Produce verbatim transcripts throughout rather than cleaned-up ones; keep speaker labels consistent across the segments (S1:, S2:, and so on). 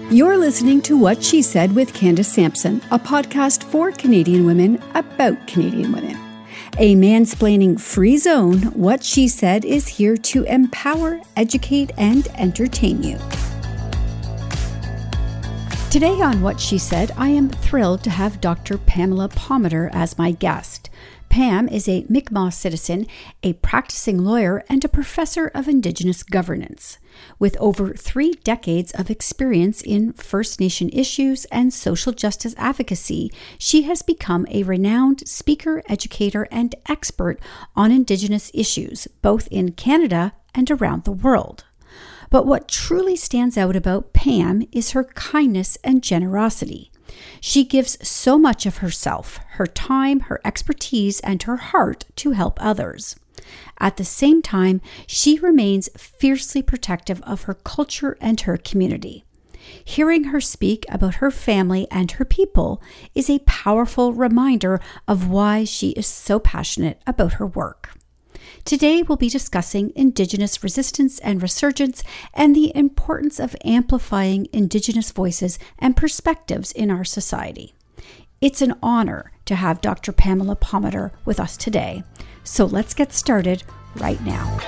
S1: You're listening to What She Said with Candace Sampson, a podcast for Canadian women about Canadian women. A mansplaining-free zone, What She Said is here to empower, educate, and entertain you. Today on What She Said, I am thrilled to have Doctor Pamela Palmater as my guest. Pam is a Mi'kmaq citizen, a practicing lawyer, and a professor of Indigenous governance. With over three decades of experience in First Nation issues and social justice advocacy, she has become a renowned speaker, educator, and expert on Indigenous issues, both in Canada and around the world. But what truly stands out about Pam is her kindness and generosity. She gives so much of herself, her time, her expertise, and her heart to help others. At the same time, she remains fiercely protective of her culture and her community. Hearing her speak about her family and her people is a powerful reminder of why she is so passionate about her work. Today, we'll be discussing Indigenous resistance and resurgence and the importance of amplifying Indigenous voices and perspectives in our society. It's an honor to have Doctor Pamela Palmater with us today. So let's get started right now.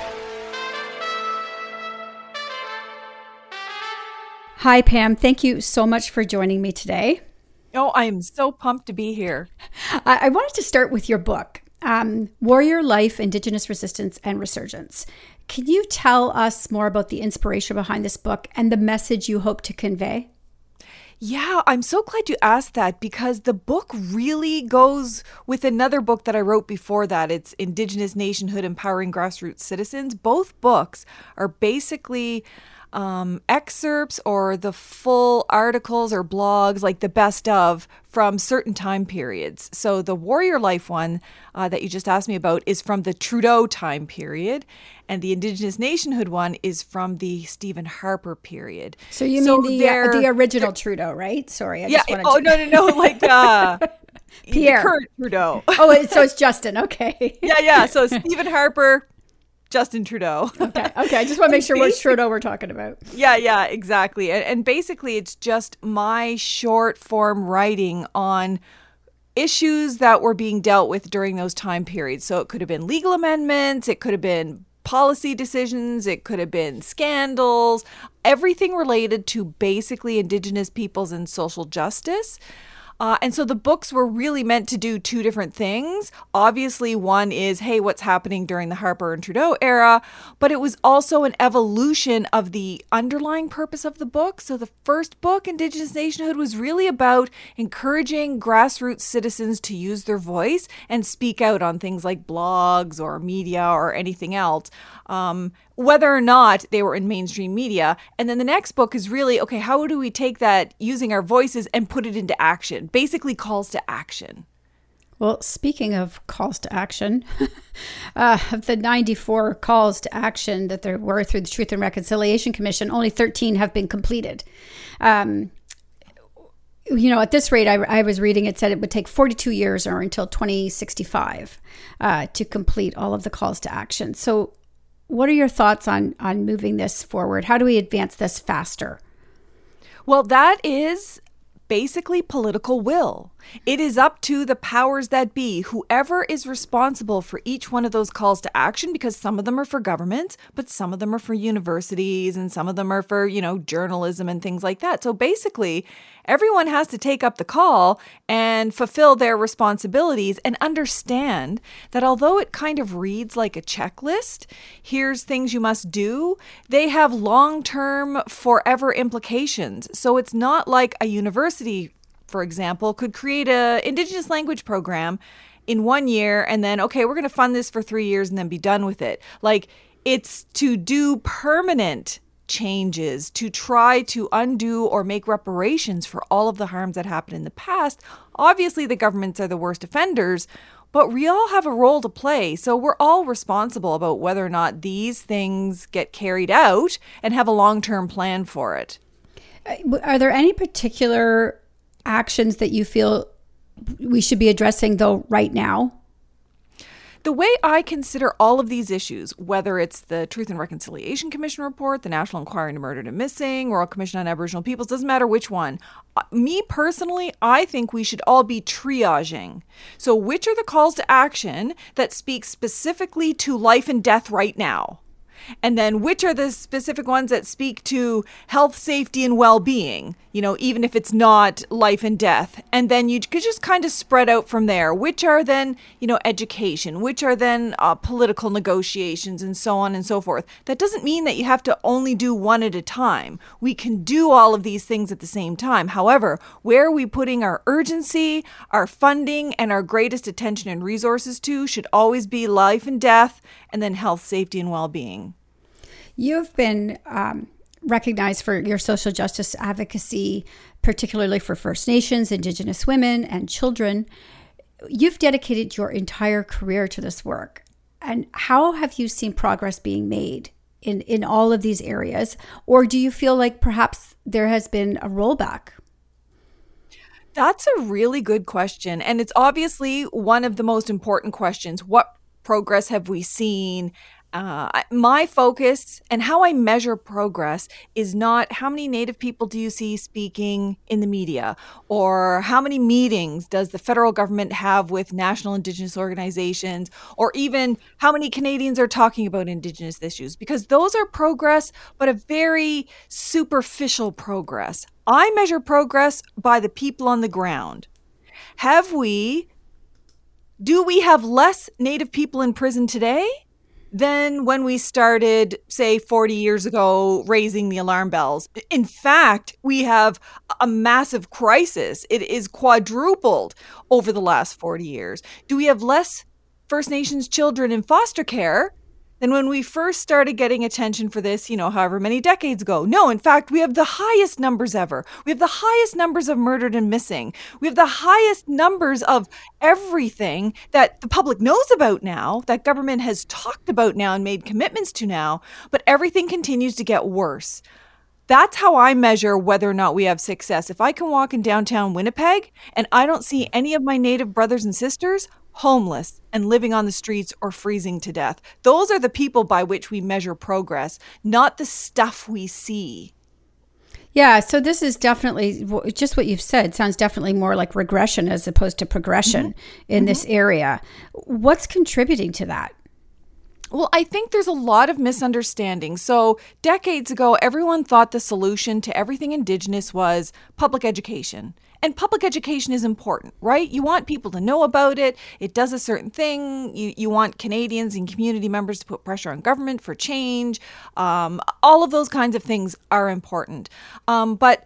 S1: Hi, Pam. Thank you so much for joining me today.
S2: Oh, I am so pumped to be here.
S1: I, I wanted to start with your book. Um, Warrior Life, Indigenous Resistance and Resurgence. Can you tell us more about the inspiration behind this book and the message you hope to convey?
S2: Yeah, I'm so glad you asked that because the book really goes with another book that I wrote before that. It's Indigenous Nationhood, Empowering Grassroots Citizens. Both books are basically um, excerpts or the full articles or blogs, like the best of, from certain time periods. So the Warrior Life one uh, that you just asked me about is from the Trudeau time period, and the Indigenous Nationhood one is from the Stephen Harper period.
S1: So you so mean the uh, the original Trudeau, right? Sorry, I
S2: yeah.
S1: just wanted
S2: Oh
S1: to...
S2: no, no, no, like uh,
S1: Pierre.
S2: The current Trudeau.
S1: Oh, so it's Justin. Okay.
S2: yeah, yeah. So Stephen Harper, Justin Trudeau.
S1: okay, okay. I just want to make sure which Trudeau we're talking about.
S2: Yeah, yeah, exactly. And, and basically, it's just my short form writing on issues that were being dealt with during those time periods. So it could have been legal amendments, it could have been policy decisions, it could have been scandals, everything related to basically Indigenous peoples and social justice. Uh, and so the books were really meant to do two different things. Obviously, one is, hey, what's happening during the Harper and Trudeau era? But it was also an evolution of the underlying purpose of the book. So the first book, Indigenous Nationhood, was really about encouraging grassroots citizens to use their voice and speak out on things like blogs or media or anything else. Um, whether or not they were in mainstream media. And then the next book is really, okay, how do we take that using our voices and put it into action? Basically calls to action.
S1: Well, speaking of calls to action, uh, of the ninety-four calls to action that there were through the Truth and Reconciliation Commission, only thirteen have been completed. Um, you know, at this rate, I, I was reading, it said it would take forty-two years or until twenty sixty-five uh, to complete all of the calls to action. So what are your thoughts on, on moving this forward? How do we advance this faster?
S2: Well, that is basically political will. It is up to the powers that be, whoever is responsible for each one of those calls to action, because some of them are for governments, but some of them are for universities and some of them are for, you know, journalism and things like that. So basically, everyone has to take up the call and fulfill their responsibilities and understand that although it kind of reads like a checklist, here's things you must do, they have long-term, forever implications. So it's not like a university, for example, could create a Indigenous language program in one year and then, okay, we're going to fund this for three years and then be done with it. Like, it's to do permanent changes, to try to undo or make reparations for all of the harms that happened in the past. Obviously, the governments are the worst offenders, but we all have a role to play. So we're all responsible about whether or not these things get carried out and have a long-term plan for it.
S1: Are there any particular actions that you feel we should be addressing, though, right now?
S2: The way I consider all of these issues, whether it's the Truth and Reconciliation Commission report, the National Inquiry into Murdered and Missing, Royal Commission on Aboriginal Peoples, doesn't matter which one. Me personally, I think we should all be triaging. So which are the calls to action that speak specifically to life and death right now? And then which are the specific ones that speak to health, safety, and well-being, you know, even if it's not life and death. And then you could just kind of spread out from there. Which are then, you know, education, which are then uh, political negotiations, and so on and so forth. That doesn't mean that you have to only do one at a time. We can do all of these things at the same time. However, where are we putting our urgency, our funding, and our greatest attention and resources to should always be life and death, and then health, safety, and well-being.
S1: You've been um, recognized for your social justice advocacy, particularly for First Nations, Indigenous women, and children. You've dedicated your entire career to this work. And how have you seen progress being made in, in all of these areas? Or do you feel like perhaps there has been a rollback?
S2: That's a really good question. And it's obviously one of the most important questions. What progress have we seen? Uh, my focus and how I measure progress is not how many Native people do you see speaking in the media, or how many meetings does the federal government have with national Indigenous organizations, or even how many Canadians are talking about Indigenous issues, because those are progress, but a very superficial progress. I measure progress by the people on the ground. Have we, do we have less Native people in prison today than when we started, say, forty years ago, raising the alarm bells? In fact, we have a massive crisis. It is quadrupled over the last forty years. Do we have less First Nations children in foster care than when we first started getting attention for this, you know, however many decades ago? No, in fact, we have the highest numbers ever. We have the highest numbers of murdered and missing. We have the highest numbers of everything that the public knows about now, that government has talked about now and made commitments to now, but everything continues to get worse. That's how I measure whether or not we have success. If I can walk in downtown Winnipeg and I don't see any of my Native brothers and sisters homeless and living on the streets or freezing to death, those are the people by which we measure progress, not the stuff we see.
S1: Yeah, so this is definitely just what you've said. Sounds definitely more like regression as opposed to progression mm-hmm. in mm-hmm. this area. What's contributing to that?
S2: Well, I think there's a lot of misunderstanding. So decades ago, everyone thought the solution to everything Indigenous was public education. And public education is important, right? You want people to know about it. It does a certain thing. You you want Canadians and community members to put pressure on government for change. Um, all of those kinds of things are important. Um, but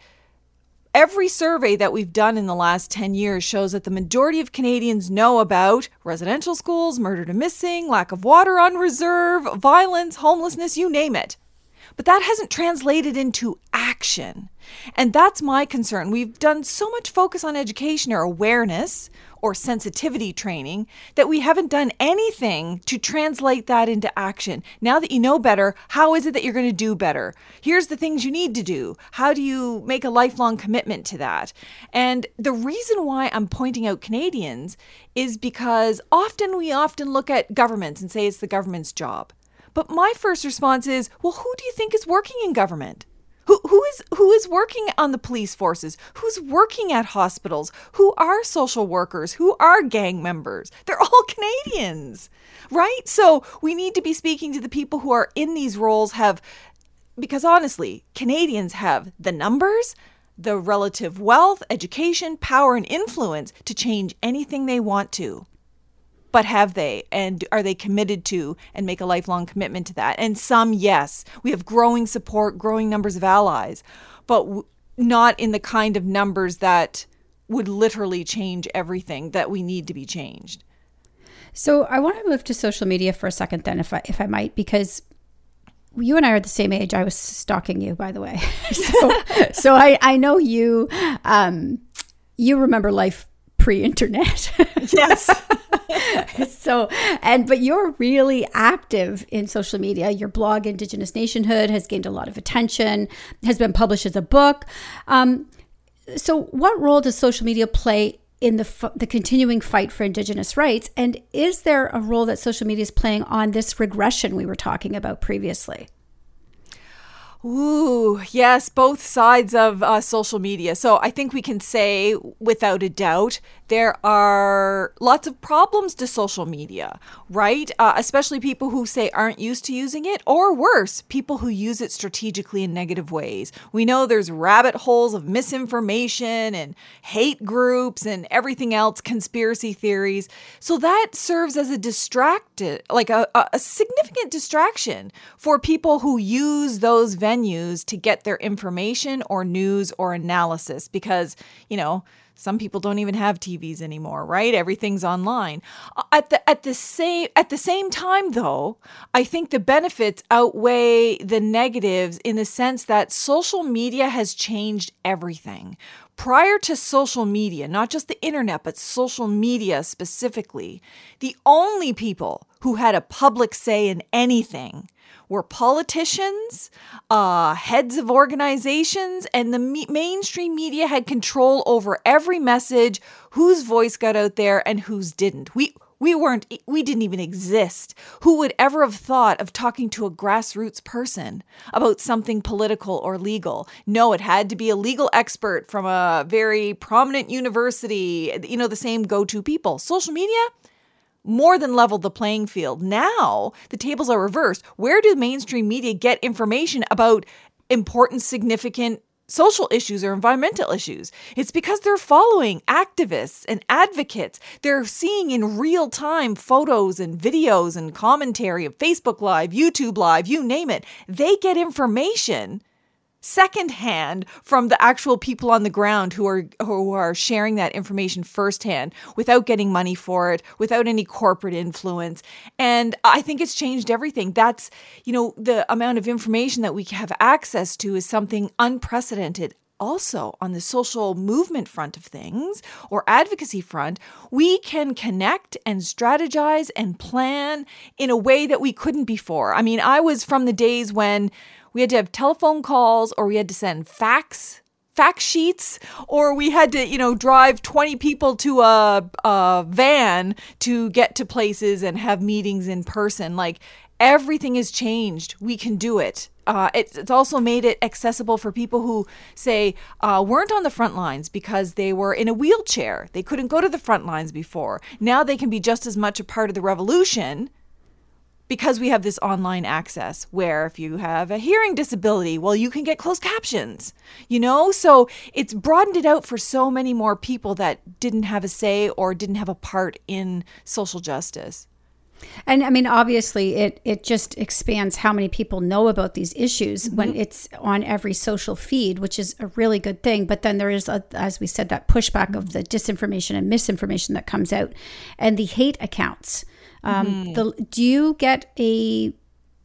S2: every survey that we've done in the last ten years shows that the majority of Canadians know about residential schools, murdered and missing, lack of water on reserve, violence, homelessness, you name it. But that hasn't translated into action. And that's my concern. We've done so much focus on education or awareness or sensitivity training that we haven't done anything to translate that into action. Now that you know better, how is it that you're going to do better? Here's the things you need to do. How do you make a lifelong commitment to that? And the reason why I'm pointing out Canadians is because often we often look at governments and say it's the government's job. But my first response is, well, who do you think is working in government? Who who is who is working on the police forces? Who's working at hospitals? Who are social workers? Who are gang members? They're all Canadians, right? So we need to be speaking to the people who are in these roles, have, because honestly, Canadians have the numbers, the relative wealth, education, power, and influence to change anything they want to. But have they? And are they committed to and make a lifelong commitment to that? And some, yes. We have growing support, growing numbers of allies, but w- not in the kind of numbers that would literally change everything that we need to be changed.
S1: So I want to move to social media for a second then, if I, if I might, because you and I are the same age. I was stalking you, by the way. so so I, I know you, um, you remember life pre-internet.
S2: Yes.
S1: So, and, but you're really active in social media. Your blog, Indigenous Nationhood, has gained a lot of attention, has been published as a book. Um, so what role does social media play in the f- the continuing fight for Indigenous rights? And is there a role that social media is playing on this regression we were talking about previously?
S2: Ooh, yes, both sides of uh, social media. So I think we can say without a doubt, there are lots of problems to social media, right? Uh, especially people who say aren't used to using it, or worse, people who use it strategically in negative ways. We know there's rabbit holes of misinformation and hate groups and everything else, conspiracy theories. So that serves as a distracted, like a, a significant distraction for people who use those venues to get their information or news or analysis, because, you know, some people don't even have T Vs anymore, right? Everything's online. At the at the same at the same time, though, I think the benefits outweigh the negatives in the sense that social media has changed everything. Prior to social media, not just the internet, but social media specifically, the only people who had a public say in anything were politicians, uh, heads of organizations, and the me- mainstream media had control over every message, whose voice got out there and whose didn't. We we weren't, we didn't even exist. Who would ever have thought of talking to a grassroots person about something political or legal? No, it had to be a legal expert from a very prominent university, you know, the same go-to people. Social media more than leveled the playing field. Now, the tables are reversed. Where do mainstream media get information about important, significant social issues or environmental issues? It's because they're following activists and advocates. They're seeing in real time photos and videos and commentary of Facebook Live, YouTube Live, you name it. They get information secondhand from the actual people on the ground who are who are sharing that information firsthand without getting money for it, without any corporate influence. And I think it's changed everything. That's, you know, the amount of information that we have access to is something unprecedented. Also, on the social movement front of things, or advocacy front, we can connect and strategize and plan in a way that we couldn't before. I mean, I was from the days when we had to have telephone calls, or we had to send fax, fax sheets, or we had to, you know, drive twenty people to a, a van to get to places and have meetings in person. Like, everything has changed. We can do it. Uh, it's, it's also made it accessible for people who, say, uh, weren't on the front lines because they were in a wheelchair. They couldn't go to the front lines before. Now they can be just as much a part of the revolution because we have this online access where if you have a hearing disability, well, you can get closed captions, you know? So it's broadened it out for so many more people that didn't have a say or didn't have a part in social justice.
S1: And I mean, obviously, it it just expands how many people know about these issues mm-hmm. when it's on every social feed, which is a really good thing. But then there is, a, as we said, that pushback mm-hmm. of the disinformation and misinformation that comes out, and the hate accounts. Um, mm-hmm. the, do you get a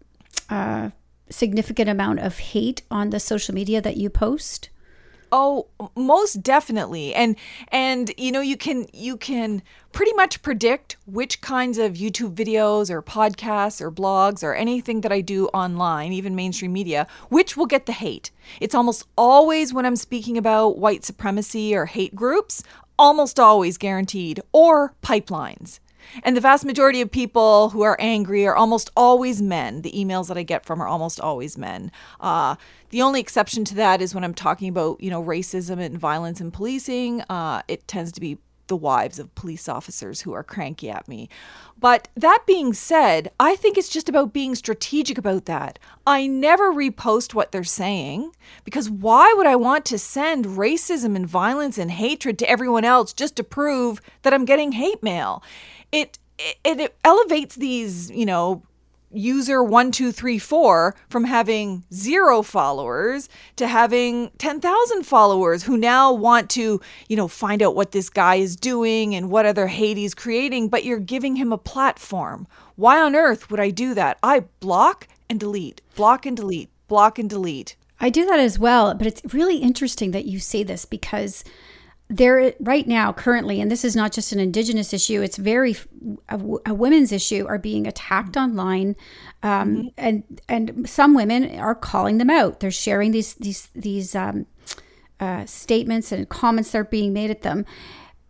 S1: uh, significant amount of hate on the social media that you post?
S2: Oh, most definitely. And, and, you know, you can, you can pretty much predict which kinds of YouTube videos or podcasts or blogs or anything that I do online, even mainstream media, which will get the hate. It's almost always when I'm speaking about white supremacy or hate groups, almost always guaranteed, or pipelines. And the vast majority of people who are angry are almost always men. The emails that I get from are almost always men. Uh, the only exception to that is when I'm talking about, you know, racism and violence in policing. Uh, it tends to be the wives of police officers who are cranky at me. But that being said, I think it's just about being strategic about that. I never repost what they're saying, because why would I want to send racism and violence and hatred to everyone else just to prove that I'm getting hate mail? It, it it elevates these, you know, user one, two, three, four from having zero followers to having ten thousand followers who now want to, you know, find out what this guy is doing and what other hate he's creating, but you're giving him a platform. Why on earth would I do that? I block and delete, block and delete, block and delete.
S1: I do that as well, but it's really interesting that you say this, because there right now, currently, and this is not just an Indigenous issue, it's very a, a women's issue, are being attacked online, um, mm-hmm. and and some women are calling them out. They're sharing these these these um, uh, statements and comments that are being made at them.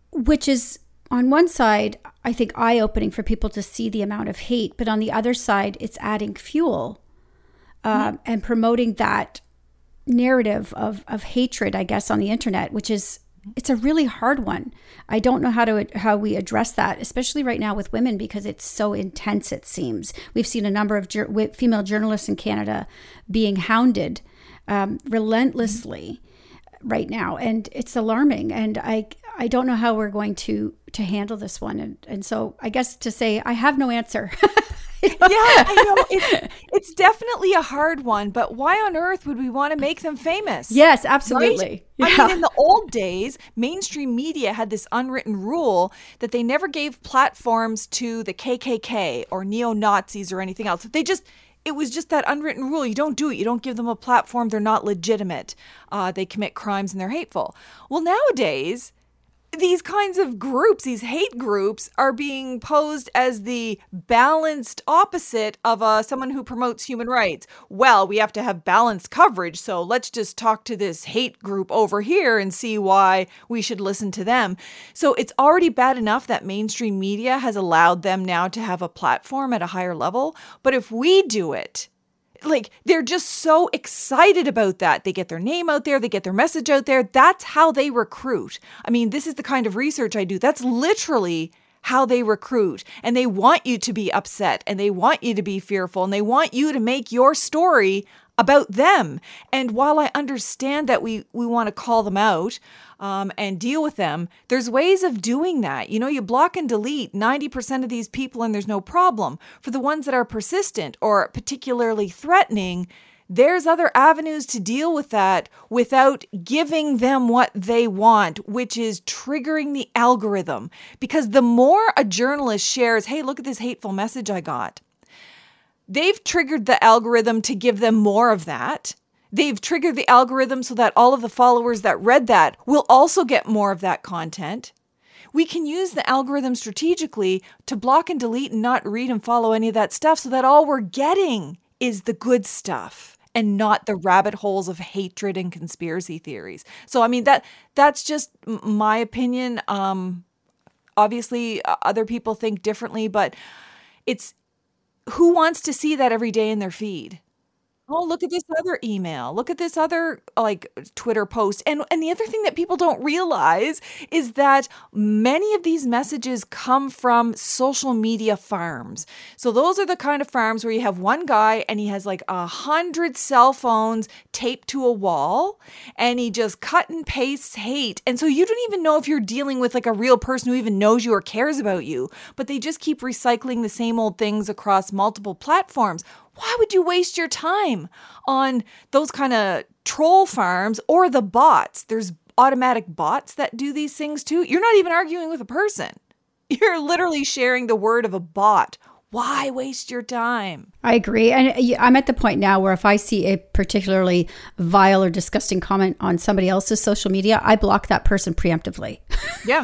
S1: which is on one side, I think, eye-opening for people to see the amount of hate. But on the other side, it's adding fuel uh, mm-hmm. and promoting that narrative of, of hatred, I guess, on the internet, which is, it's a really hard one. I don't know how to how we address that, especially right now with women, because it's so intense, it seems. We've seen a number of jur- female journalists in Canada being hounded um, relentlessly right now, and it's alarming. And I I don't know how we're going to to handle this one. And and so I guess to say I have no answer.
S2: Yeah, I know. It's, it's definitely a hard one, but why on earth would we want to make them famous?
S1: Yes, absolutely.
S2: Right?
S1: Yeah.
S2: I mean, in the old days, mainstream media had this unwritten rule that they never gave platforms to the K K K or neo-Nazis or anything else. They just... It was just that unwritten rule. You don't do it. You don't give them a platform. They're not legitimate. Uh, they commit crimes and they're hateful. Well, nowadays, these kinds of groups, these hate groups, are being posed as the balanced opposite of uh, someone who promotes human rights. Well, we have to have balanced coverage, so let's just talk to this hate group over here and see why we should listen to them. So it's already bad enough that mainstream media has allowed them now to have a platform at a higher level. But if we do it, like, they're just so excited about that. They get their name out there. They get their message out there. That's how they recruit. I mean, this is the kind of research I do. That's literally how they recruit. And they want you to be upset, and they want you to be fearful, and they want you to make your story about them. And while I understand that we, we want to call them out um, and deal with them, there's ways of doing that. You know, you block and delete ninety percent of these people and there's no problem. For the ones that are persistent or particularly threatening, there's other avenues to deal with that without giving them what they want, which is triggering the algorithm. Because the more a journalist shares, hey, look at this hateful message I got, they've triggered the algorithm to give them more of that. They've triggered the algorithm so that all of the followers that read that will also get more of that content. We can use the algorithm strategically to block and delete and not read and follow any of that stuff so that all we're getting is the good stuff and not the rabbit holes of hatred and conspiracy theories. So, I mean, that that's just my opinion. Um, obviously, other people think differently, but it's, who wants to see that every day in their feed? Oh, look at this other email. Look at this other like Twitter post. And and the other thing that people don't realize is that many of these messages come from social media farms. So those are the kind of farms where you have one guy and he has like a hundred cell phones taped to a wall and he just cut and pastes hate. And so you don't even know if you're dealing with like a real person who even knows you or cares about you, but they just keep recycling the same old things across multiple platforms. Why would you waste your time on those kind of troll farms or the bots? There's automatic bots that do these things too. You're not even arguing with a person. You're literally sharing the word of a bot. Why waste your time?
S1: I agree. And I'm at the point now where if I see a particularly vile or disgusting comment on somebody else's social media, I block that person preemptively.
S2: Yeah.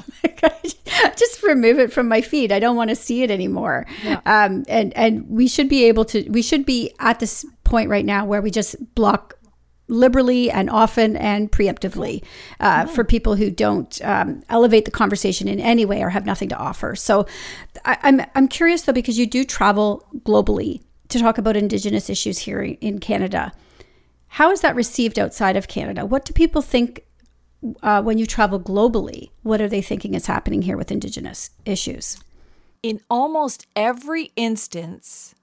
S1: Just remove it from my feed. I don't want to see it anymore. Yeah. Um, and, and we should be able to, we should be at this point right now where we just block liberally and often and preemptively uh, oh. for people who don't um, elevate the conversation in any way or have nothing to offer. So I, I'm I'm curious though, because you do travel globally to talk about Indigenous issues here in Canada. How is that received outside of Canada? What do people think uh, when you travel globally? What are they thinking is happening here with Indigenous issues?
S2: In almost every instance,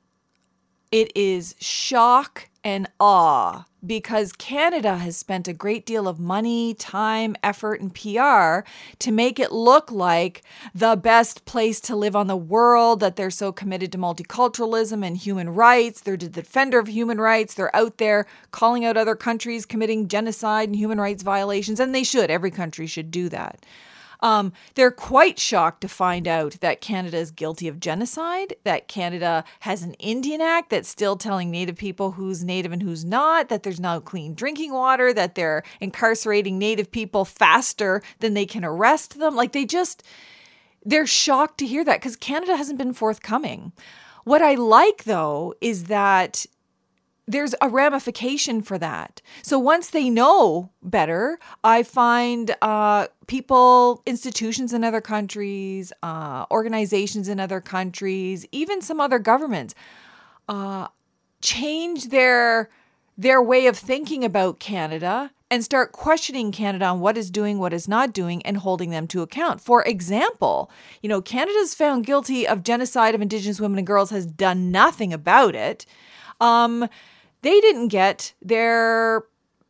S2: it is shock and awe, because Canada has spent a great deal of money, time, effort, and P R to make it look like the best place to live on the world, that they're so committed to multiculturalism and human rights. They're the defender of human rights. They're out there calling out other countries committing genocide and human rights violations, and they should. Every country should do that. Um, they're quite shocked to find out that Canada is guilty of genocide, that Canada has an Indian Act that's still telling Native people who's Native and who's not, that there's no clean drinking water, that they're incarcerating Native people faster than they can arrest them. Like they just, they're shocked to hear that because Canada hasn't been forthcoming. What I like though is that there's a ramification for that. So once they know better, I find uh, people, institutions in other countries, uh, organizations in other countries, even some other governments, uh, change their their way of thinking about Canada and start questioning Canada on what is doing, what is not doing, and holding them to account. For example, you know, Canada's found guilty of genocide of Indigenous women and girls, has done nothing about it. Um, they didn't get their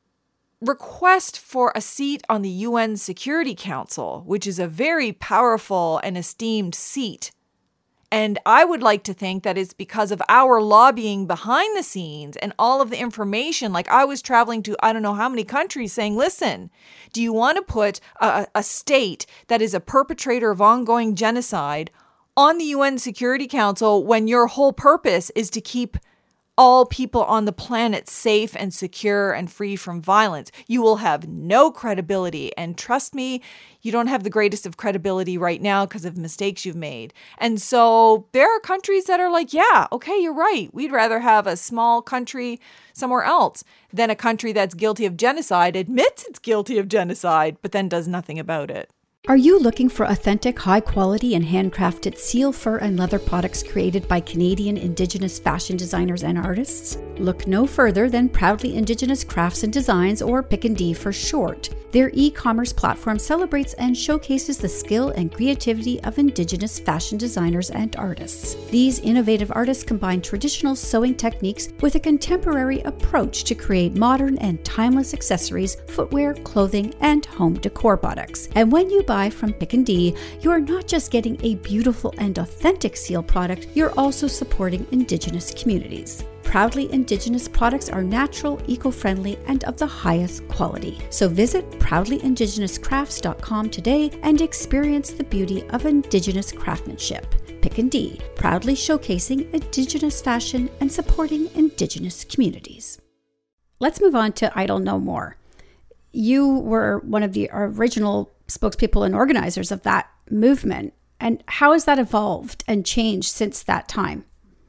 S2: request for a seat on the U N Security Council, which is a very powerful and esteemed seat. And I would like to think that it's because of our lobbying behind the scenes and all of the information. Like, I was traveling to I don't know how many countries saying, listen, do you want to put a, a state that is a perpetrator of ongoing genocide on the U N Security Council when your whole purpose is to keep all people on the planet safe and secure and free from violence? You will have no credibility. And trust me, you don't have the greatest of credibility right now because of mistakes you've made. And so there are countries that are like, yeah, okay, you're right. We'd rather have a small country somewhere else than a country that's guilty of genocide, admits it's guilty of genocide, but then does nothing about it.
S1: Are you looking for authentic, high-quality, and handcrafted seal, fur, and leather products created by Canadian Indigenous fashion designers and artists? Look no further than Proudly Indigenous Crafts and Designs, or Pick and D for short. Their e-commerce platform celebrates and showcases the skill and creativity of Indigenous fashion designers and artists. These innovative artists combine traditional sewing techniques with a contemporary approach to create modern and timeless accessories, footwear, clothing, and home decor products. And when you buy from Pick and D, you are not just getting a beautiful and authentic seal product, you're also supporting Indigenous communities. Proudly Indigenous products are natural, eco-friendly, and of the highest quality. So visit proudly indigenous crafts dot com today and experience the beauty of Indigenous craftsmanship. Pick and D, proudly showcasing Indigenous fashion and supporting Indigenous communities. Let's move on to Idle No More. You were one of the original spokespeople and organizers of that movement. And how has that evolved and changed since that time?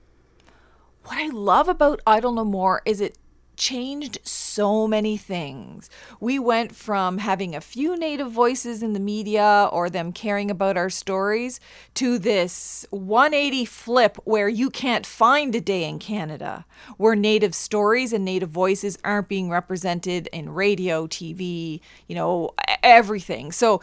S2: What I love about Idle No More is it changed so many things. We went from having a few Native voices in the media or them caring about our stories to this one eighty flip where you can't find a day in Canada where Native stories and Native voices aren't being represented in radio, T V, you know, everything. So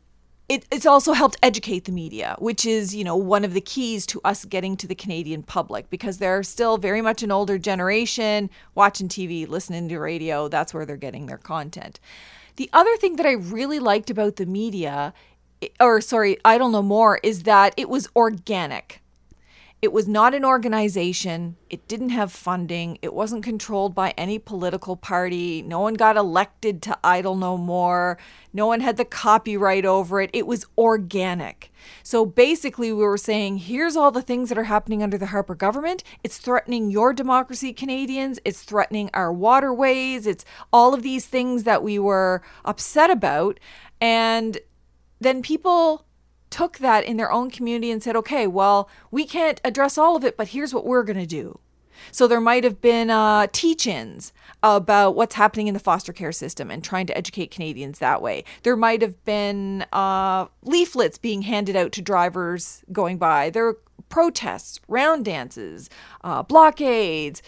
S2: It, it's also helped educate the media, which is, you know, one of the keys to us getting to the Canadian public, because they're still very much an older generation, watching T V, listening to radio. That's where they're getting their content. The other thing that I really liked about the media, or sorry, Idle No More, is that it was organic. It was not an organization. It didn't have funding. It wasn't controlled by any political party. No one got elected to Idle No More. No one had the copyright over it. It was organic. So basically we were saying, here's all the things that are happening under the Harper government. It's threatening your democracy, Canadians. It's threatening our waterways. It's all of these things that we were upset about. And then people took that in their own community and said, okay, well, we can't address all of it, but here's what we're going to do. So there might have been uh, teach-ins about what's happening in the foster care system and trying to educate Canadians that way. There might have been uh, leaflets being handed out to drivers going by. There were protests, round dances, uh, blockades,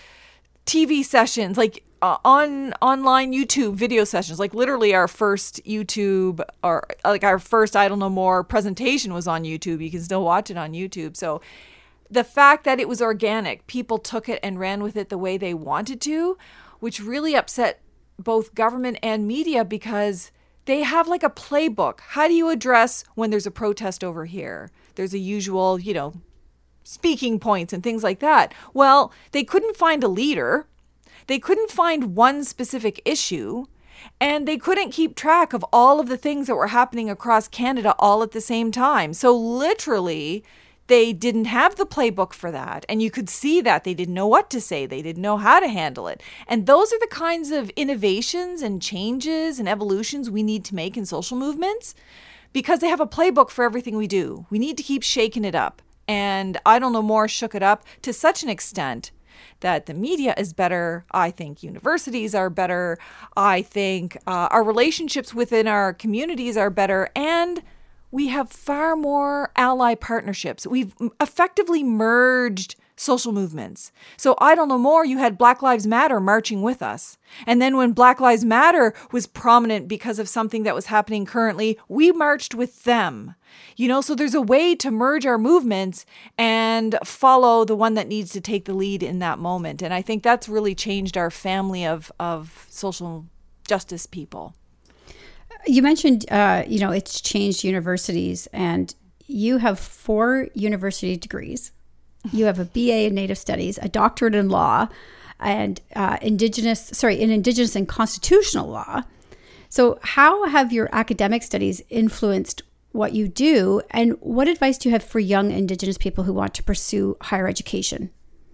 S2: T V sessions, like Uh, on online YouTube video sessions. Like literally our first YouTube or like our first Idle No More presentation was on YouTube. You can still watch it on YouTube. So the fact that it was organic, people took it and ran with it the way they wanted to, which really upset both government and media because they have like a playbook. How do you address when there's a protest over here? There's a usual, you know, speaking points and things like that. Well, they couldn't find a leader. They couldn't find one specific issue, and they couldn't keep track of all of the things that were happening across Canada all at the same time. So literally, they didn't have the playbook for that. And you could see that they didn't know what to say. They didn't know how to handle it. And those are the kinds of innovations and changes and evolutions we need to make in social movements, because they have a playbook for everything we do. We need to keep shaking it up. And Idle No More shook it up to such an extent that the media is better. I think universities are better. I think uh, our relationships within our communities are better. And we have far more ally partnerships. We've effectively merged social movements. So I don't know more, you had Black Lives Matter marching with us. And then when Black Lives Matter was prominent because of something that was happening currently, we marched with them. You know, so there's a way to merge our movements and follow the one that needs to take the lead in that moment. And I think that's really changed our family of, of social justice people.
S1: You mentioned, uh, you know, it's changed universities, and you have four university degrees. You have a B A in Native Studies, a doctorate in law, and uh, Indigenous, sorry, in Indigenous and Constitutional Law. So how have your academic studies influenced what you do, and what advice do you have for young Indigenous people who want to pursue higher education?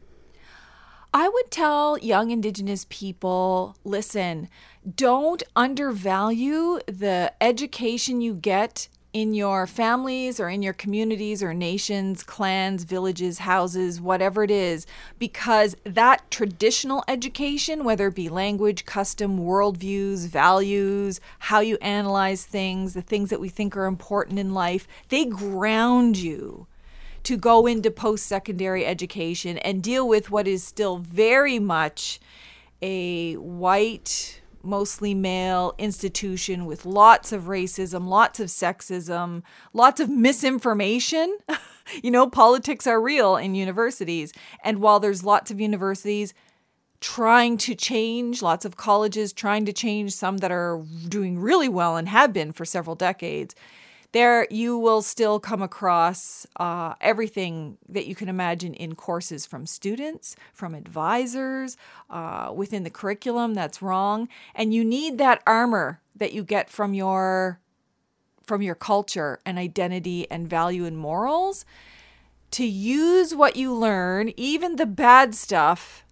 S2: I would tell young Indigenous people, listen, don't undervalue the education you get in your families or in your communities or nations, clans, villages, houses, whatever it is, because that traditional education, whether it be language, custom, worldviews, values, how you analyze things, the things that we think are important in life, they ground you to go into post-secondary education and deal with what is still very much a white, mostly male institution with lots of racism, lots of sexism, lots of misinformation. You know, politics are real in universities. And while there's lots of universities trying to change, lots of colleges trying to change, some that are doing really well and have been for several decades, there you will still come across uh, everything that you can imagine in courses from students, from advisors, uh, within the curriculum that's wrong. And you need that armor that you get from your from your culture and identity and value and morals to use what you learn, even the bad stuff,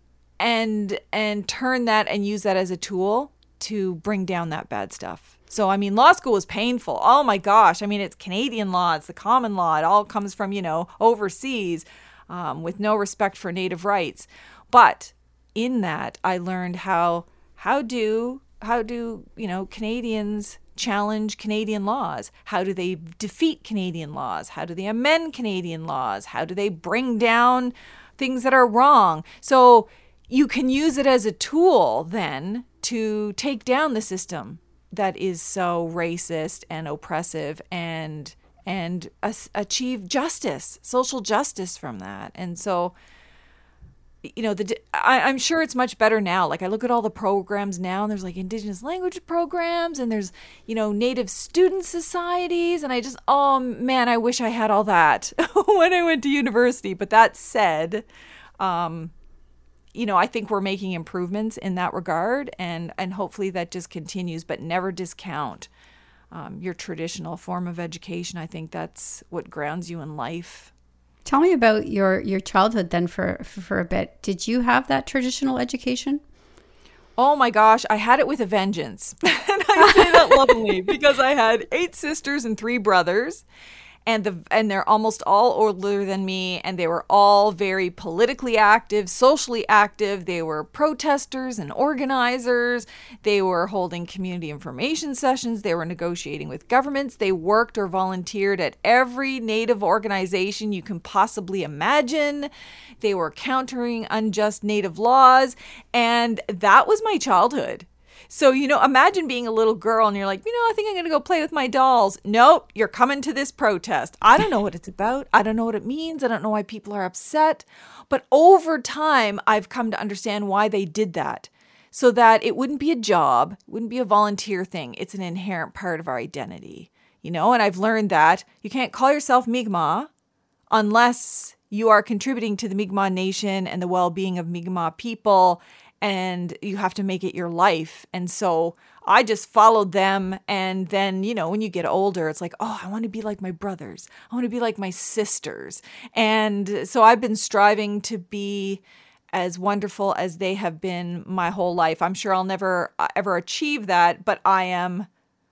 S2: and and turn that and use that as a tool to bring down that bad stuff. So, I mean, law school is painful. Oh my gosh. I mean, it's Canadian law. It's the common law. It all comes from, you know, overseas um, with no respect for Native rights. But in that, I learned how, how do, how do, you know, Canadians challenge Canadian laws? How do they defeat Canadian laws? How do they amend Canadian laws? How do they bring down things that are wrong? So you can use it as a tool then to take down the system that is so racist and oppressive, and and uh, achieve justice, social justice from that. And so, you know, the I, I'm sure it's much better now. Like I look at all the programs now, and there's like Indigenous language programs, and there's, you know, Native student societies, and I just, oh man, I wish I had all that when I went to university. But that said, um, you know, I think we're making improvements in that regard, and, and hopefully that just continues, but never discount um, your traditional form of education. I think that's what grounds you in life.
S1: Tell me about your, your childhood then for, for, for a bit. Did you have that traditional education?
S2: Oh my gosh, I had it with a vengeance. And I say that lovingly because I had eight sisters and three brothers. And the and they're almost all older than me, and they were all very politically active, socially active. They were protesters and organizers. They were holding community information sessions. They were negotiating with governments. They worked or volunteered at every Native organization you can possibly imagine. They were countering unjust Native laws, and that was my childhood. So, you know, imagine being a little girl and you're like, you know, I think I'm going to go play with my dolls. Nope, you're coming to this protest. I don't know what it's about. I don't know what it means. I don't know why people are upset. But over time, I've come to understand why they did that. So that it wouldn't be a job, it wouldn't be a volunteer thing. It's an inherent part of our identity, you know, and I've learned that you can't call yourself Mi'kmaq unless you are contributing to the Mi'kmaq Nation and the well-being of Mi'kmaq people, and you have to make it your life. And so I just followed them. And then, you know, when you get older, it's like, oh, I want to be like my brothers. I want to be like my sisters. And so I've been striving to be as wonderful as they have been my whole life. I'm sure I'll never ever achieve that, but I am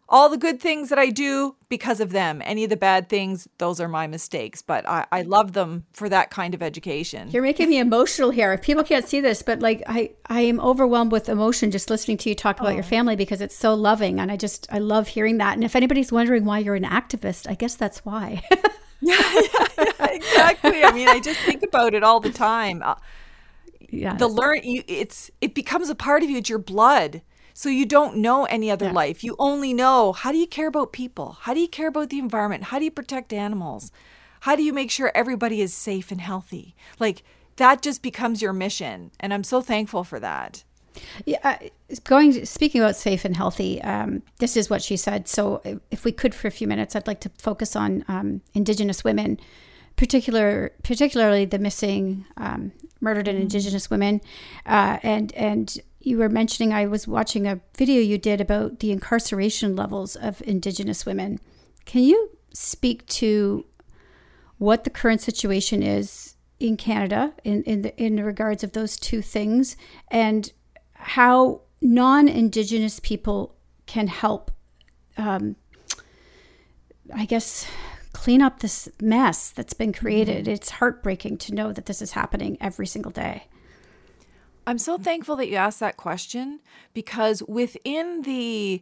S2: all the good things that I do because of them. Any of the bad things, those are my mistakes. But I, I love them for that kind of education.
S1: You're making me emotional here. People can't see this, but like I, I am overwhelmed with emotion just listening to you talk about oh. your family, because it's so loving. And I just, I love hearing that. And if anybody's wondering why you're an activist, I guess that's why.
S2: yeah, yeah, yeah, exactly. I mean, I just think about it all the time. Uh, yeah. The learn, you, it's, it becomes a part of you. It's your blood. So you don't know any other yeah. life. You only know, how do you care about people? How do you care about the environment? How do you protect animals? How do you make sure everybody is safe and healthy? Like, that just becomes your mission. And I'm so thankful for that.
S1: Yeah, uh, going speaking about safe and healthy, um, this is what she said. So if we could for a few minutes, I'd like to focus on um, Indigenous women, particular, particularly the missing, um, murdered and Indigenous women. Uh, and, and, You were mentioning, I was watching a video you did about the incarceration levels of Indigenous women. Can you speak to what the current situation is in Canada in in, the, in regards of those two things, and how non-Indigenous people can help, um, I guess, clean up this mess that's been created? Mm-hmm. It's heartbreaking to know that this is happening every single day.
S2: I'm so thankful that you asked that question, because within the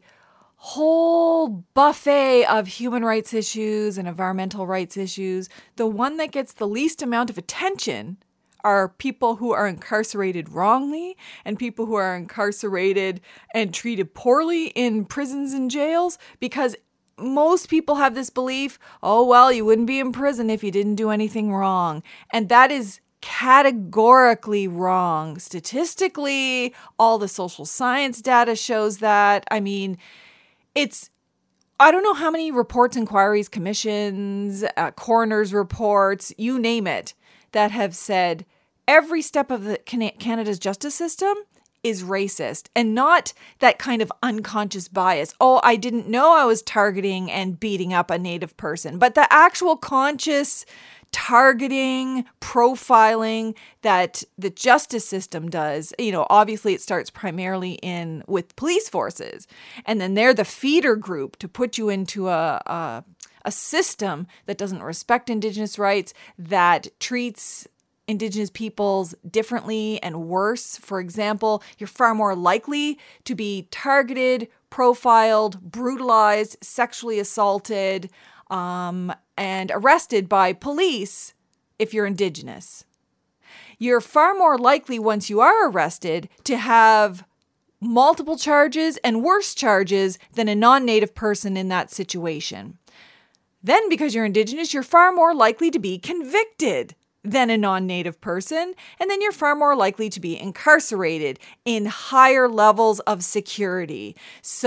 S2: whole buffet of human rights issues and environmental rights issues, the one that gets the least amount of attention are people who are incarcerated wrongly and people who are incarcerated and treated poorly in prisons and jails, because most people have this belief, oh, well, you wouldn't be in prison if you didn't do anything wrong. And that is categorically wrong. Statistically, all the social science data shows that. I mean, it's, I don't know how many reports, inquiries, commissions, uh, coroner's reports, you name it, that have said every step of the Canada's justice system is racist, and not that kind of unconscious bias. Oh, I didn't know I was targeting and beating up a Native person, but the actual conscious targeting, profiling that the justice system does. You know, obviously it starts primarily in with police forces, and then they're the feeder group to put you into a, a, a system that doesn't respect Indigenous rights, that treats Indigenous peoples differently and worse. For example, you're far more likely to be targeted, profiled, brutalized, sexually assaulted, um, and arrested by police if you're Indigenous. You're far more likely, once you are arrested, to have multiple charges and worse charges than a non-Native person in that situation. Then, because you're Indigenous, you're far more likely to be convicted than a non-Native person, and then you're far more likely to be incarcerated in higher levels of security.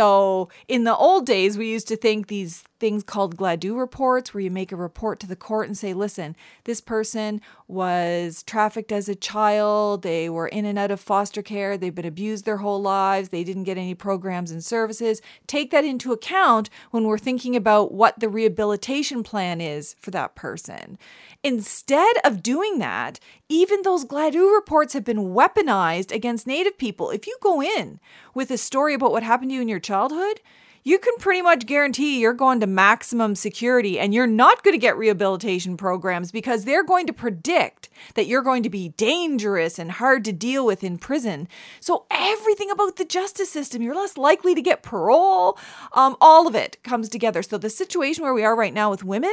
S2: So in the old days, we used to think these things called Gladue reports, where you make a report to the court and say, listen, this person was trafficked as a child, they were in and out of foster care, they've been abused their whole lives, they didn't get any programs and services. Take that into account when we're thinking about what the rehabilitation plan is for that person. Instead of doing that, even those Gladue reports have been weaponized against Native people. If you go in with a story about what happened to you in your childhood, you can pretty much guarantee you're going to maximum security, and you're not going to get rehabilitation programs, because they're going to predict that you're going to be dangerous and hard to deal with in prison. So everything about the justice system, you're less likely to get parole. Um, all of it comes together. So the situation where we are right now with women,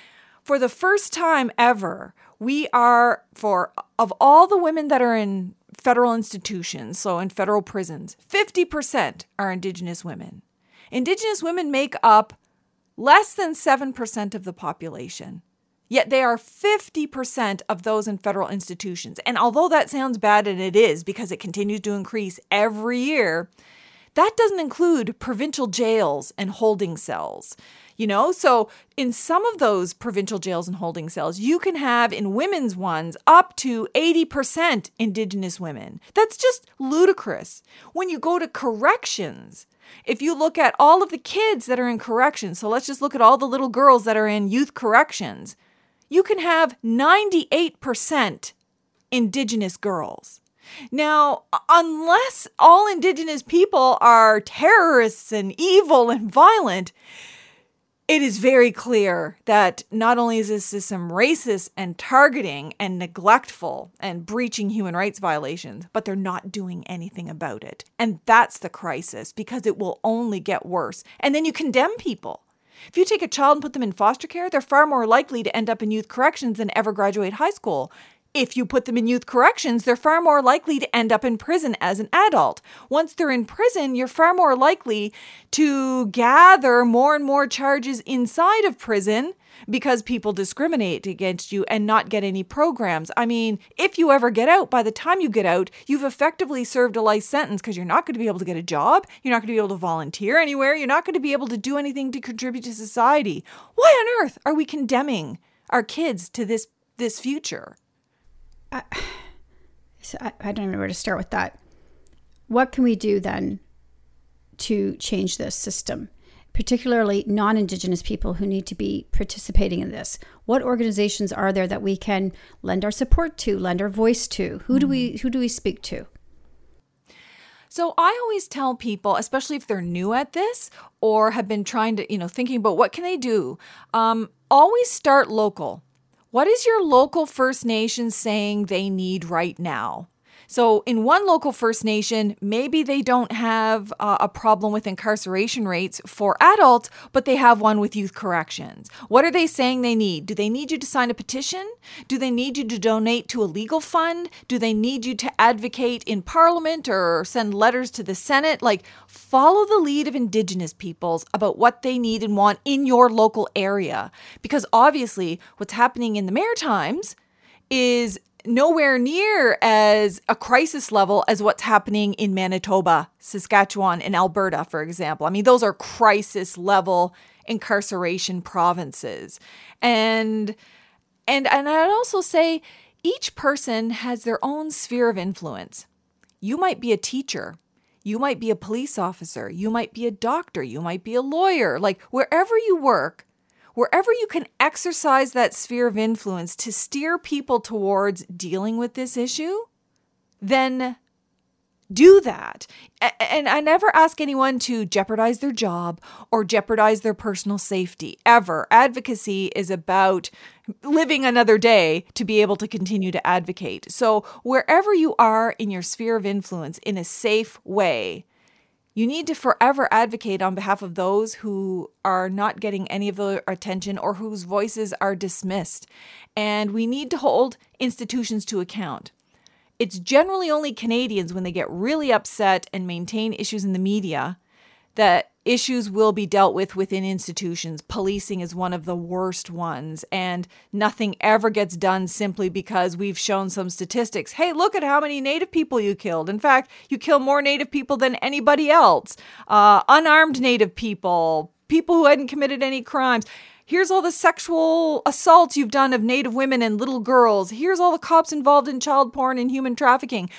S2: for the first time ever, we are, for of all the women that are in federal institutions, so in federal prisons, fifty percent are Indigenous women. Indigenous women make up less than seven percent of the population, yet they are fifty percent of those in federal institutions. And although that sounds bad, and it is, because it continues to increase every year, that doesn't include provincial jails and holding cells. You know, so in some of those provincial jails and holding cells, you can have in women's ones up to eighty percent Indigenous women. That's just ludicrous. When you go to corrections, if you look at all of the kids that are in corrections, so let's just look at all the little girls that are in youth corrections, you can have ninety-eight percent Indigenous girls. Now, unless all Indigenous people are terrorists and evil and violent, it is very clear that not only is this system racist and targeting and neglectful and breaching human rights violations, but they're not doing anything about it. And that's the crisis, because it will only get worse. And then you condemn people. If you take a child and put them in foster care, they're far more likely to end up in youth corrections than ever graduate high school. If you put them in youth corrections, they're far more likely to end up in prison as an adult. Once they're in prison, you're far more likely to gather more and more charges inside of prison because people discriminate against you and not get any programs. I mean, if you ever get out, by the time you get out, you've effectively served a life sentence, because you're not going to be able to get a job. You're not going to be able to volunteer anywhere. You're not going to be able to do anything to contribute to society. Why on earth are we condemning our kids to this, this future?
S1: I, so I, I don't know where to start with that. What can we do then to change this system, particularly non-Indigenous people who need to be participating in this? What organizations are there that we can lend our support to, lend our voice to? Who do we who do we speak to?
S2: So I always tell people, especially if they're new at this or have been trying to, you know, thinking about what can they do, um, always start local. What is your local First Nation saying they need right now? So in one local First Nation, maybe they don't have uh, a problem with incarceration rates for adults, but they have one with youth corrections. What are they saying they need? Do they need you to sign a petition? Do they need you to donate to a legal fund? Do they need you to advocate in Parliament or send letters to the Senate? Like, follow the lead of Indigenous peoples about what they need and want in your local area. Because obviously what's happening in the Maritimes is nowhere near as a crisis level as what's happening in Manitoba, Saskatchewan, and Alberta, for example. I mean, those are crisis level incarceration provinces. And and and I'd also say each person has their own sphere of influence. You might be a teacher. You might be a police officer. You might be a doctor. You might be a lawyer. Like, wherever you work, wherever you can exercise that sphere of influence to steer people towards dealing with this issue, then do that. And I never ask anyone to jeopardize their job or jeopardize their personal safety, ever. Advocacy is about living another day to be able to continue to advocate. So wherever you are in your sphere of influence in a safe way, you need to forever advocate on behalf of those who are not getting any of the attention or whose voices are dismissed. And we need to hold institutions to account. It's generally only Canadians, when they get really upset and maintain issues in the media, that issues will be dealt with within institutions. Policing is one of the worst ones, and nothing ever gets done simply because we've shown some statistics. Hey, look at how many Native people you killed. In fact, you kill more Native people than anybody else. Uh, unarmed Native people, people who hadn't committed any crimes. Here's all the sexual assaults you've done of Native women and little girls. Here's all the cops involved in child porn and human trafficking.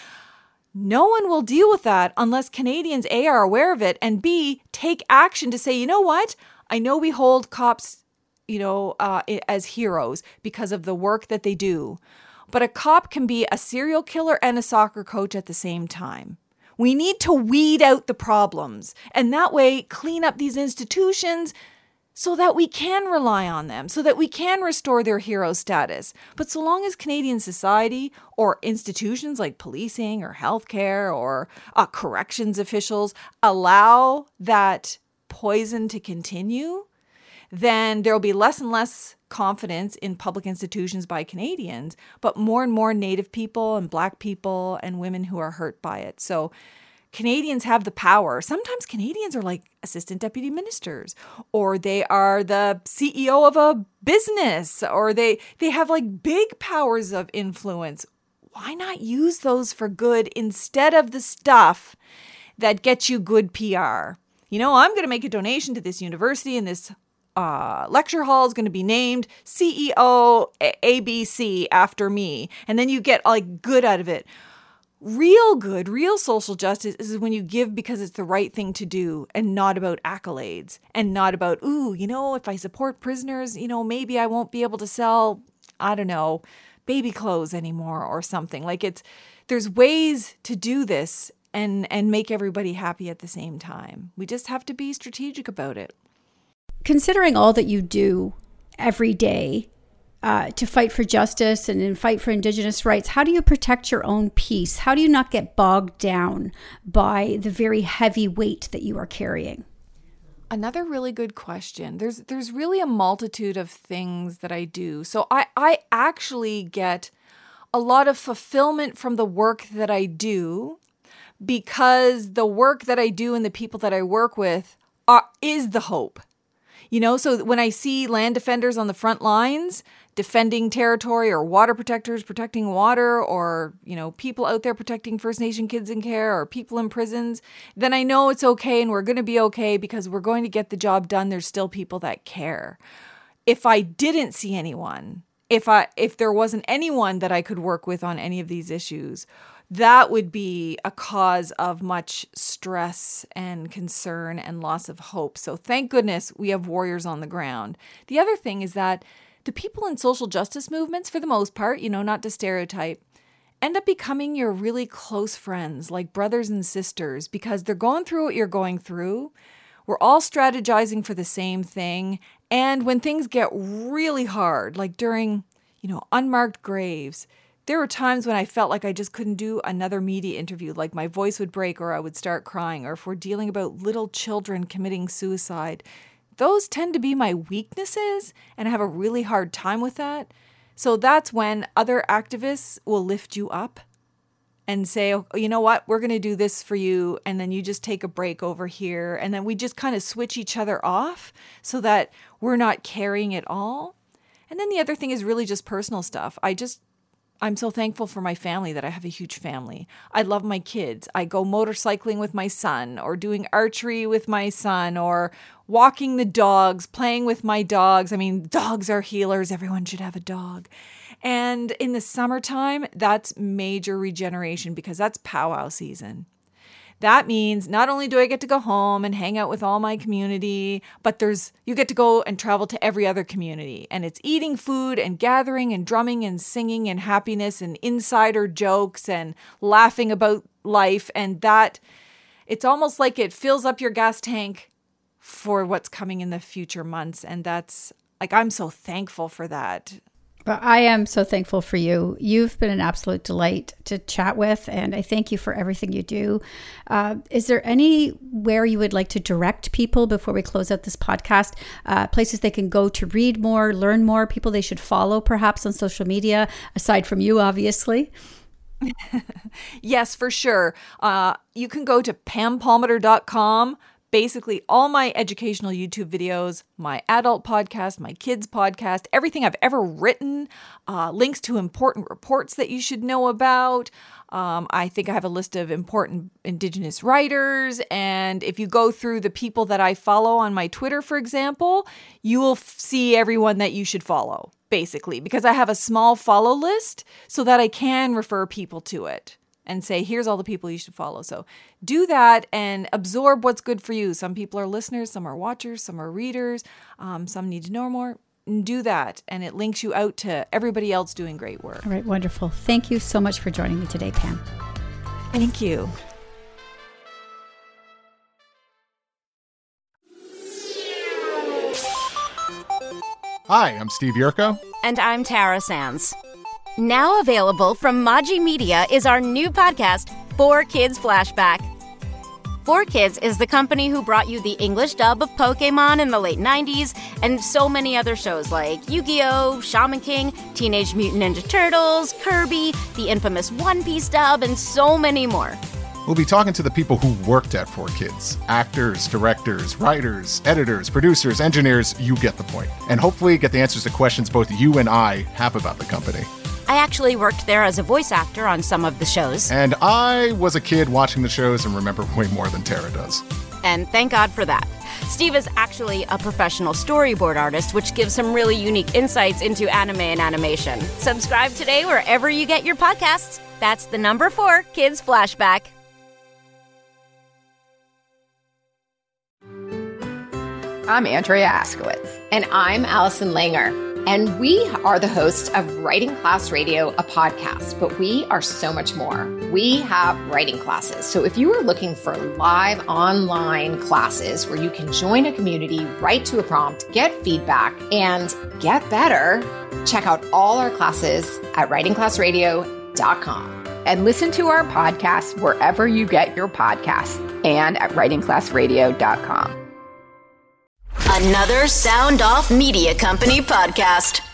S2: No one will deal with that unless Canadians, A, are aware of it, and B, take action to say, you know what? I know we hold cops, you know, uh, as heroes because of the work that they do, but a cop can be a serial killer and a soccer coach at the same time. We need to weed out the problems, and that way clean up these institutions so that we can rely on them, so that we can restore their hero status. But so long as Canadian society or institutions like policing or healthcare or uh, corrections officials allow that poison to continue, then there will be less and less confidence in public institutions by Canadians, but more and more Native people and Black people and women who are hurt by it. So Canadians have the power. Sometimes Canadians are like assistant deputy ministers, or they are the C E O of a business, or they, they have like big powers of influence. Why not use those for good instead of the stuff that gets you good P R? You know, I'm going to make a donation to this university, and this uh, lecture hall is going to be named C E O A B C after me. And then you get like good out of it. Real good, real social justice is when you give because it's the right thing to do and not about accolades and not about, ooh, you know, if I support prisoners, you know, maybe I won't be able to sell, I don't know, baby clothes anymore or something. Like it's, there's ways to do this and, and make everybody happy at the same time. We just have to be strategic about it.
S1: Considering all that you do every day uh, to fight for justice and, and fight for Indigenous rights, how do you protect your own peace? How do you not get bogged down by the very heavy weight that you are carrying?
S2: Another really good question. There's there's really a multitude of things that I do. So I, I actually get a lot of fulfillment from the work that I do, because the work that I do and the people that I work with are, is the hope. You know, so when I see land defenders on the front lines defending territory, or water protectors protecting water, or, you know, people out there protecting First Nation kids in care, or people in prisons, then I know it's okay and we're going to be okay because we're going to get the job done. There's still people that care. If I didn't see anyone, if I if there wasn't anyone that I could work with on any of these issues, that would be a cause of much stress and concern and loss of hope. So thank goodness we have warriors on the ground. The other thing is that the people in social justice movements, for the most part, you know, not to stereotype, end up becoming your really close friends, like brothers and sisters, because they're going through what you're going through. We're all strategizing for the same thing. And when things get really hard, like during, you know, unmarked graves, there were times when I felt like I just couldn't do another media interview, like my voice would break or I would start crying, or if we're dealing about little children committing suicide. Those tend to be my weaknesses, and I have a really hard time with that. So that's when other activists will lift you up and say, oh, you know what, we're going to do this for you. And then you just take a break over here. And then we just kind of switch each other off so that we're not carrying it all. And then the other thing is really just personal stuff. I just I'm so thankful for my family, that I have a huge family. I love my kids. I go motorcycling with my son, or doing archery with my son, or walking the dogs, playing with my dogs. I mean, dogs are healers. Everyone should have a dog. And in the summertime, that's major regeneration, because that's powwow season. That means not only do I get to go home and hang out with all my community, but there's you get to go and travel to every other community. And it's eating food and gathering and drumming and singing and happiness and insider jokes and laughing about life. And that, it's almost like it fills up your gas tank for what's coming in the future months. And that's, like, I'm so thankful for that.
S1: Well, I am so thankful for you. You've been an absolute delight to chat with, and I thank you for everything you do. Uh, is there anywhere you would like to direct people before we close out this podcast? Uh, places they can go to read more, learn more, people they should follow perhaps on social media, aside from you, obviously?
S2: Yes, for sure. Uh, you can go to pam palmater dot com. Basically, all my educational YouTube videos, my adult podcast, my kids podcast, everything I've ever written, uh, links to important reports that you should know about. Um, I think I have a list of important Indigenous writers. And if you go through the people that I follow on my Twitter, for example, you will f- see everyone that you should follow, basically, because I have a small follow list so that I can refer people to it and say, here's all the people you should follow. So do that and absorb what's good for you. Some people are listeners, some are watchers, some are readers, um, some need to know more. And do that, and it links you out to everybody else doing great work.
S1: All right, wonderful. Thank you so much for joining me today, Pam.
S2: Thank you.
S3: Hi, I'm Steve Yerko.
S4: And I'm Tara Sands. Now available from Maji Media is our new podcast, four Kids Flashback. four Kids is the company who brought you the English dub of Pokemon in the late nineties and so many other shows like Yu-Gi-Oh!, Shaman King, Teenage Mutant Ninja Turtles, Kirby, the infamous One Piece dub, and so many more.
S3: We'll be talking to the people who worked at four Kids. Actors, directors, writers, editors, producers, engineers, you get the point. And hopefully get the answers to questions both you and I have about the company.
S4: I actually worked there as a voice actor on some of the shows.
S3: And I was a kid watching the shows and remember way more than Tara does.
S4: And thank God for that. Steve is actually a professional storyboard artist, which gives some really unique insights into anime and animation. Subscribe today wherever you get your podcasts. That's the number four Kids Flashback.
S5: I'm Andrea Askowitz.
S6: And I'm Allison Langer.
S5: And we are the hosts of Writing Class Radio, a podcast, but we are so much more. We have writing classes. So if you are looking for live online classes where you can join a community, write to a prompt, get feedback, and get better, check out all our classes at writing class radio dot com.
S6: And listen to our podcast wherever you get your podcasts and at writing class radio dot com.
S4: Another Sound Off Media Company podcast.